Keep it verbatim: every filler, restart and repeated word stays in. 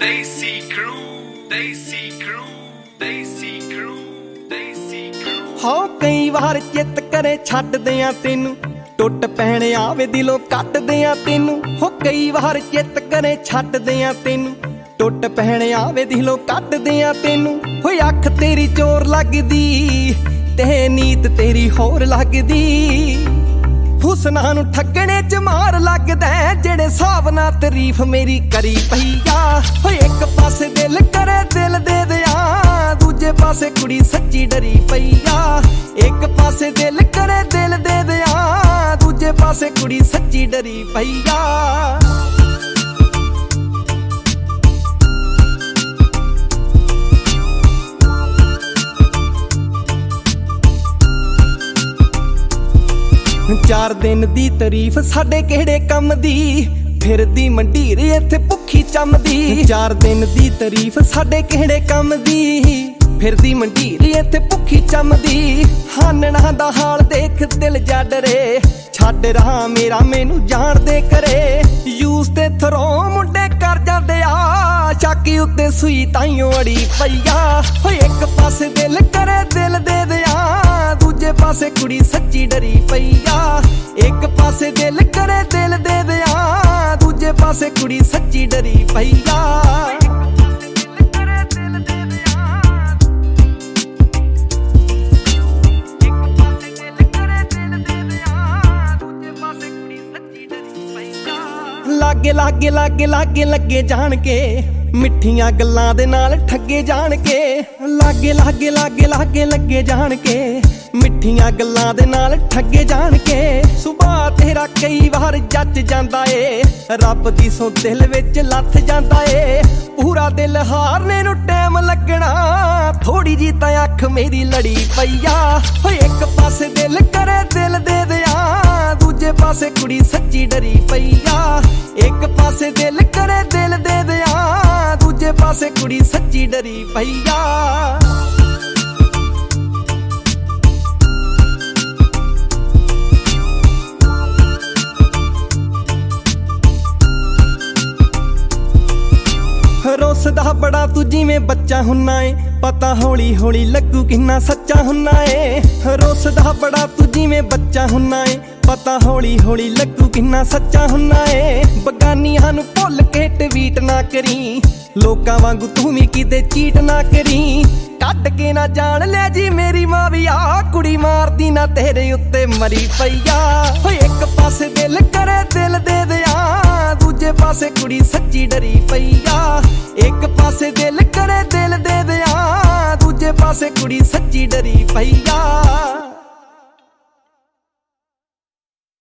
Desi Crew, Desi Crew, Desi Crew, Desi Crew। हो कई बार चित करे छड्ड दियां तेनू, टुट पैण आवे दिलों कट दियां तेनू। हो कई बार चित करे छड्ड दियां तेनू, टुट पैण आवे दिलों कट दियां तेनू। हो अख तेरी चोर लगदी ते नीत तेरी होर लगदी, हुसना नू ठगणे च मार लगदा जेड़े हिसाब नाल तारीफ मेरी करी पई आ। हो एक पासे दिल करे दिल दे दियां, दूजे पासे कुड़ी सच्ची डरी पई आ। एक पासे दिल करे दिल दे दियां, दूजे पासे कुड़ी सच्ची डरी पई आ। चार दिन दी तारीफ साडे किहड़े कम दी, फिरदी मंडीर इत्थे भुखी चमदी। चार दिन दी तारीफ साडे किहड़े कम दी, फिरदी मंडीर इत्थे भुखी चमदी। हानना दा हाल देख दिल जा डरे, छड्ड रहा मेरा मैनू जान दे करे। यूस ते थरों मुंडे कर जांदे आ, चाकी उत्ते सुई ताइयों अड़ी पई आ। हो एक पासे दिल करे दिल दे दियां, दूजे पासे कुड़ी सच्ची डरी पई आ। एक पासे दिल करे दिल दे दियां, दूजे पासे कुड़ी सच्ची डरी पई आ। लागे लागे लागे लागे लगे जान के, मिठियां गल्लां दे नाल ठगे जान के। लागे लागे लागे लागे लगे जान के, मिठियां गल्लां दे नाल ठगे जान के। सुभाऽ तेरा कई बार जच जांदा ए, रब दी सो दिल विच लथ जांदा ए। पूरा दिल हारने नू टैम लगना, थोड़ी जी तां अख मेरी लड़ी पई आ। हो एक पासे दिल करे दिल दे दियां, दूजे पासे कुड़ी सच्ची डरी पई आ। एक पासे दिल करे दिल दे दियां, दूजे पासे कुड़ी सच्ची डरी पई आ। रोसदा बड़ा तू जिवें बच्चा हुन्ना ए, पता हौली हौली लगू किन्ना सच्चा हुन्ना ए। रोसदा बड़ा तू जिवें बच्चा हुन्ना ए, पता हौली हौली लगू किन्ना सच्चा हुन्ना ए। बगानियां नू भुल के ट्वीट ना करी, लोकां वांगू तू भी किते चीट ना करी। कट के ना जान ले जी मेरी मां भी आ, कुड़ी मारदी ना तेरे उत्ते मरी पई आ। हो एक पासे दिल करे दिल दे दियां, दूजे पासे कुड़ी सच्ची डरी पई आ। एक पासे दिल करे दिल दे दियां, दूजे पासे कुड़ी सच्ची डरी पई आ।